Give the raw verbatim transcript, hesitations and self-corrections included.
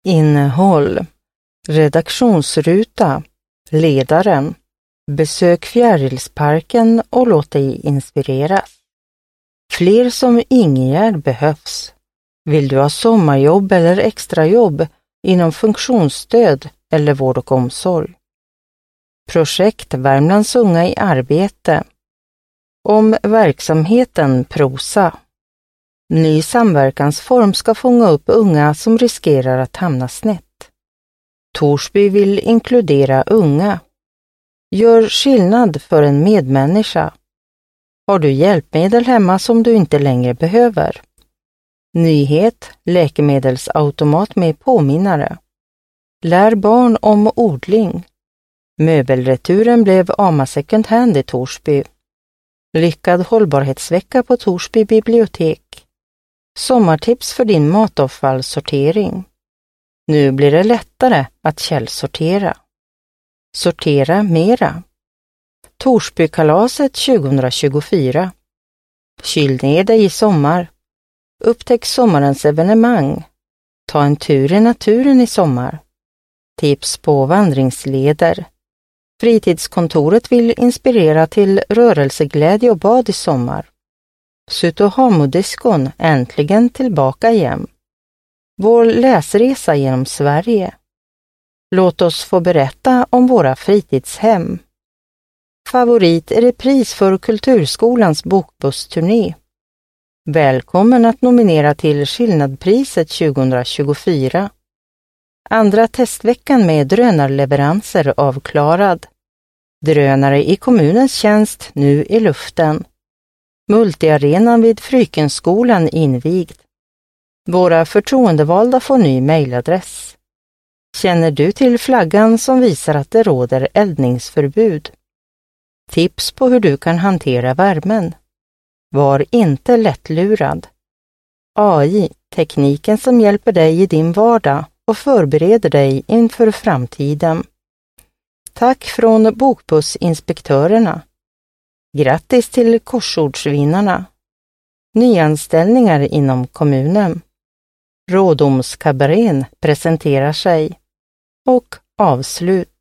Innehåll: redaktionsruta, ledaren, besök Fjärilsparken och låt dig inspireras. Fler som Ingegärd behövs. Vill du ha sommarjobb eller extrajobb inom funktionsstöd eller vård och omsorg? Projekt Värmlands unga i arbete. Om verksamheten prosa. Ny samverkansform ska fånga upp unga som riskerar att hamna snett. Torsby vill inkludera unga. Gör skillnad för en medmänniska. Har du hjälpmedel hemma som du inte längre behöver? Nyhet: läkemedelsautomat med påminnare. Lär barn om odling. Möbelreturen blev Ama second hand i Torsby. Lyckad hållbarhetsvecka på Torsby bibliotek. Sommartips för din matavfallssortering. Nu blir det lättare att källsortera. Sortera mera. Torsbykalaset tjugohundratjugofyra. Kyl ner dig i sommar. Upptäck sommarens evenemang. Ta en tur i naturen i sommar. Tips på vandringsleder. Fritidskontoret vill inspirera till rörelseglädje och bad i sommar. Sutohamudiskon äntligen tillbaka igen. Vår läsresa genom Sverige. Låt oss få berätta om våra fritidshem. Favorit är repris för Kulturskolans bokbussturné. Välkommen att nominera till Skillnadpriset tjugohundratjugofyra. Andra testveckan med drönarleveranser avklarad. Drönare i kommunens tjänst nu i luften. Multiarenan vid Frykenskolan invigd. Våra förtroendevalda får ny mejladress. Känner du till flaggan som visar att det råder eldningsförbud? Tips på hur du kan hantera värmen. Var inte lättlurad. A I, tekniken som hjälper dig i din vardag och förbereder dig inför framtiden. Tack från Bokbussinspektörerna. Grattis till korsordsvinnarna. Nyanställningar inom kommunen. Rådomskabarén presenterar sig. Och avslut.